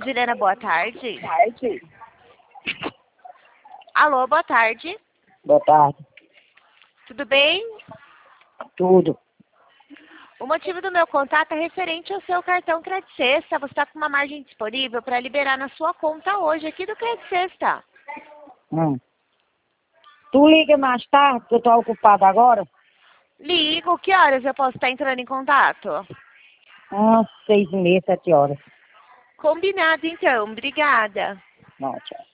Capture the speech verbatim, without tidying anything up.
Juliana, boa tarde. Tarde. Alô, boa tarde. Boa tarde. Tudo bem? Tudo. O motivo do meu contato é referente ao seu cartão Crédito Sexta. Você está com uma margem disponível para liberar na sua conta hoje, aqui do Crédito Sexta. Hum. Tu liga mais tarde, que eu tô ocupada agora? Ligo, que horas eu posso estar entrando em contato? Umas seis e meia, sete horas. Combinado, então. Obrigada. Não, tchau.